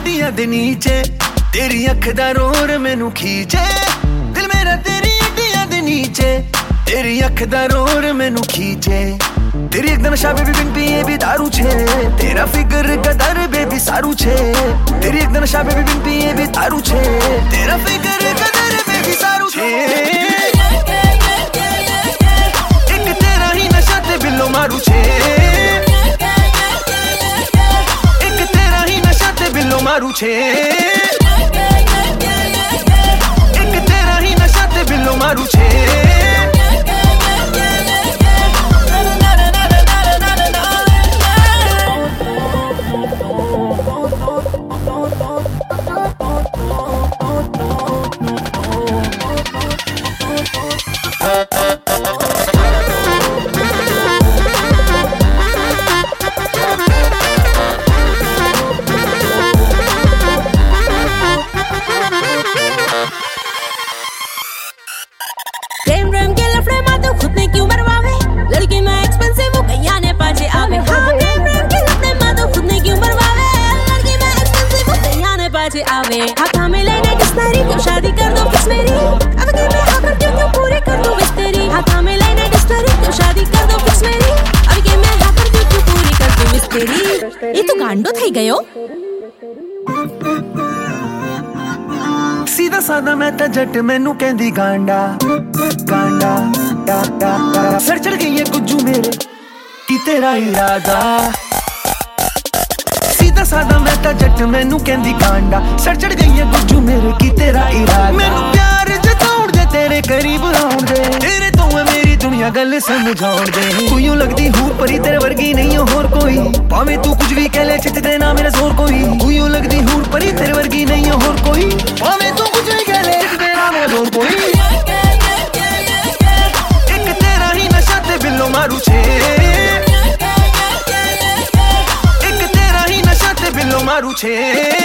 अड्डियां दे नीचे तेरी अख दा रोर मैनू खींचे दिल मेरा तेरी अड्डियां दे नीचे तेरी अख दा रोर मैनू खींचे तेरी एकदम नशा बेबी बिन पिए भी दारू छे तेरा फिगर गदर बेबी सारू छे तेरी एकदम नशा बेबी बिन पिए भी दारू छे तेरा फिगर गदर बेबी सारू छे एक तेरा ही नशा ते बिल्लो मारू छे एक तेरा ही नशा ते बिल्लो मारू छे एक तेरा ही नशा ते बिल्लो मारू छे आवे हाथा में लेने किस तेरी क्यों शादी कर दो किस मेरी अब के मैं हाकर क्यों पूरी कर दूं विश तेरी हाथा में लेने किस तेरी क्यों शादी कर दो किस मेरी अब के मैं हाकर क्यों पूरी कर दूं विश तेरी ये तो गांडो થઈ ગયો सीधा सादा मैं ता जट मैनू कहंदी गांडा गांडा सर चढ़ गई है गुज्जू मेरे की तेरा इरादा सीधा सादा मैं ता जट मैनू कहंदी गांडा सर चढ़ गई है गुज्जू मेरे की तेरा इरादा मैनू प्यार जताउण दे तेरे करीब आउण दे तेरे तो है मेरी दुनिया गल समझाउण दे तू यूं लगदी हूं परी तेरे वर्गी नहीं हो होर कोई भाਵੇਂ तू कुछ भी कह ले चित दे ना मेरा जोर कोई तू यूं लगदी हूं परी तेरे वर्गी नहीं हो होर कोई भाਵੇਂ तू कुछ भी कह ले चित दे ना मेरा जोर कोई एक तेरा ही नशा ते बिल्लो मारू छे एक तेरा ही नशा ते बिल्लो मारू छे